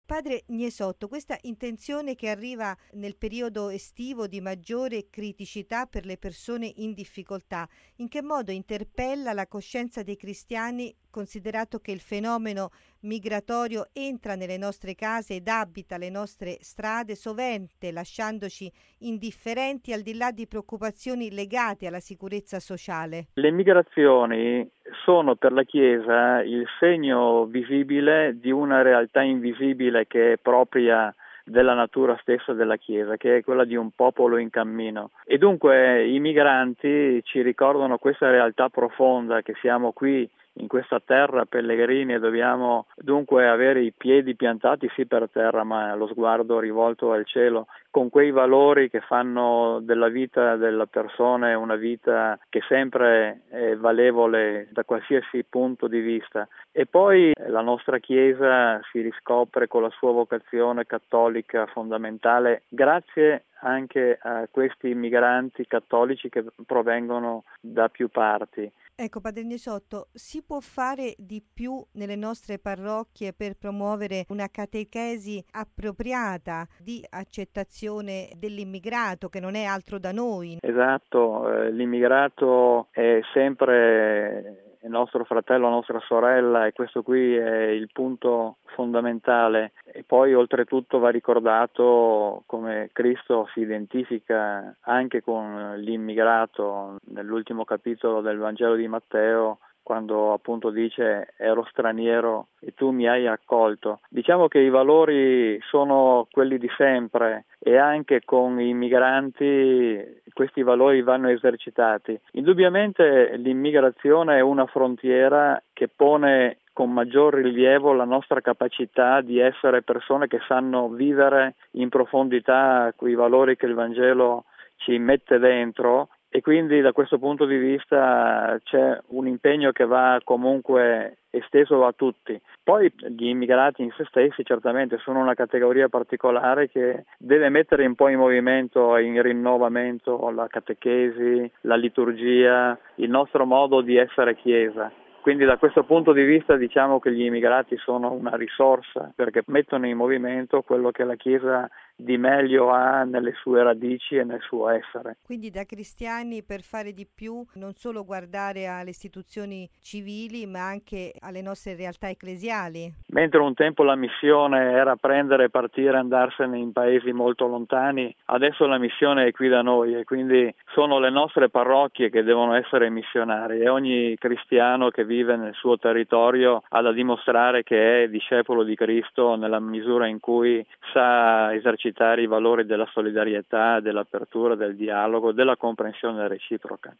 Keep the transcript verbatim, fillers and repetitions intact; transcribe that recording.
Padre Gnesotto, questa intenzione che arriva nel periodo estivo di maggiore criticità per le persone in difficoltà, in che modo interpella la coscienza dei cristiani, considerato che il fenomeno migratorio entra nelle nostre case ed abita le nostre strade, sovente lasciandoci indifferenti al di là di preoccupazioni legate alla sicurezza sociale? Le migrazioni sono per la Chiesa il segno visibile di una realtà invisibile che è propria della natura stessa della Chiesa, che è quella di un popolo in cammino. E dunque i migranti ci ricordano questa realtà profonda, che siamo qui in questa terra pellegrini e dobbiamo dunque avere i piedi piantati sì per terra, ma lo sguardo rivolto al cielo, con quei valori che fanno della vita della persona una vita che sempre è valevole da qualsiasi punto di vista. E poi la nostra Chiesa si riscopre con la sua vocazione cattolica fondamentale grazie anche a questi migranti cattolici che provengono da più parti. Ecco, Padre Gnesotto, si può fare di più nelle nostre parrocchie per promuovere una catechesi appropriata di accettazione dell'immigrato che non è altro da noi? Esatto, eh, l'immigrato è sempre il nostro fratello, la nostra sorella e questo qui è il punto fondamentale. E poi oltretutto va ricordato come Cristo si identifica anche con l'immigrato nell'ultimo capitolo del Vangelo di Matteo, quando appunto dice ero straniero e tu mi hai accolto. Diciamo che i valori sono quelli di sempre e anche con i migranti questi valori vanno esercitati. Indubbiamente l'immigrazione è una frontiera che pone con maggior rilievo la nostra capacità di essere persone che sanno vivere in profondità quei valori che il Vangelo ci mette dentro. E quindi da questo punto di vista c'è un impegno che va comunque esteso a tutti. Poi gli immigrati in se stessi certamente sono una categoria particolare che deve mettere un po' in movimento, in rinnovamento la catechesi, la liturgia, il nostro modo di essere Chiesa. Quindi da questo punto di vista diciamo che gli immigrati sono una risorsa perché mettono in movimento quello che la Chiesa di meglio ha nelle sue radici e nel suo essere. Quindi da cristiani per fare di più non solo guardare alle istituzioni civili ma anche alle nostre realtà ecclesiali. Mentre un tempo la missione era prendere, partire, andarsene in paesi molto lontani, adesso la missione è qui da noi e quindi sono le nostre parrocchie che devono essere missionarie e ogni cristiano che vive nel suo territorio ha da dimostrare che è discepolo di Cristo nella misura in cui sa esercitare i valori della solidarietà, dell'apertura, del dialogo, della comprensione reciproca.